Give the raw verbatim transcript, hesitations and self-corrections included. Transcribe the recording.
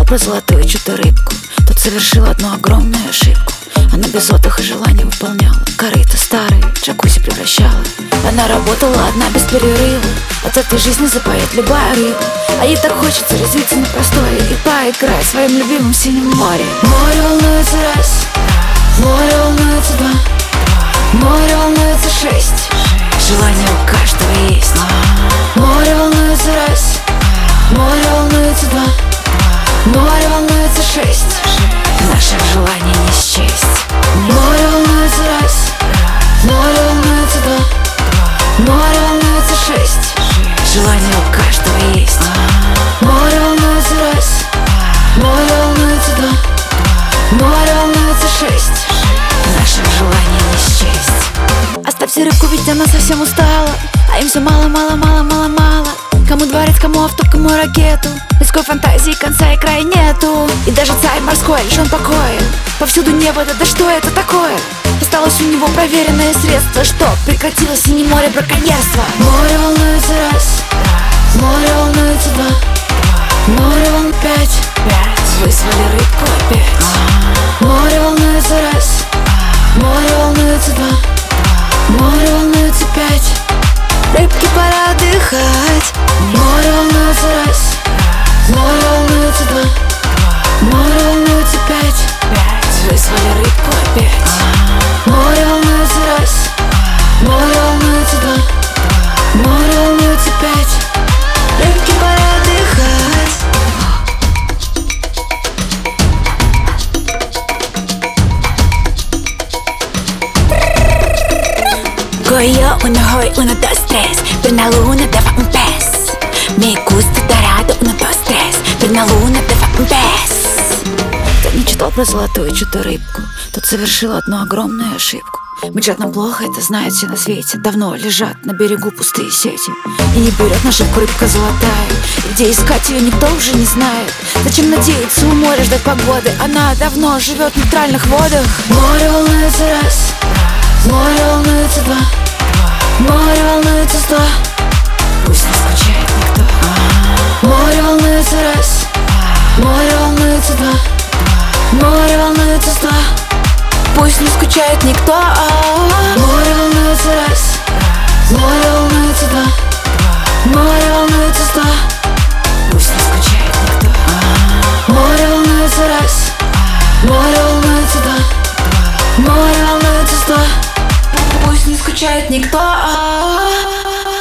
про золотую чью-то рыбку. Тот совершил одну огромную ошибку. Она без отдыха желания выполняла. Корыто старое, джакузи превращала. Она работала одна без перерыва. От этой жизни запоет любая рыба. А ей так хочется развиться на просторе и поиграть в своим любимым синим море. Море волнуется раз, море волнуется два, море волнуется шесть. Желание у каждого есть. Море волнуется раз, море волнуется два, море волнуется шесть. Наших желаний не счесть. Море волнуется раз, море волнуется два, море волнуется шесть. Желание у каждого есть. Море волнуется раз, море волнуется два, море волнуется шесть. Наших желаний не счесть. Оставьте рыбку, ведь она совсем устала, а им все мало, мало, мало, мало, мало. Кому дворец, кому авто, кому ракету. Людской фантазии конца и края нету. И даже царь морской лишен покоя. Повсюду небо, да, да что это такое? Осталось у него проверенное средство, чтоб прекратилось синее море браконьерства. Море волнуется раз, море волнуется два, море волнуется пять. Вызвали рыбку опять. Море волнуется раз, море волнуется два, море волнуется пять. Рыбки, пора отдыхать. Море волнуется раз, море волнуется два, море волнуется пять. Вызвали рыбку опять. Море волнуется раз, море волнуется два, море волнуется пять. Рыбки, пора отдыхать. Coyo, uno hoy, uno, dos, tres. Per la luna te fa un pez. Me gusta dorado, uno, dos, tres. Per la luna te fa un pez. Кто не читал про золотую чью-то рыбку, тот совершил одну огромную ошибку. Бюджетно плохо, это знают все на свете. Давно лежат на берегу пустые сети. И не берет наживку рыбка золотая. И где искать ее никто уже не знает. Зачем надеяться у моря ждать погоды? Она давно живет в нейтральных водах. Море волнуется раз, море волнуется два, море волнуется сто. Пусть не скучает никто. Море волнуется раз, море волнуется два, море волнуется сто. Пусть не скучает никто. Море волнуется раз, море волнуется два, море волнуется сто. Пусть не скучает никто. Море волнуется раз, море волнуется два, море волнуется сто. Пусть не скучает никто.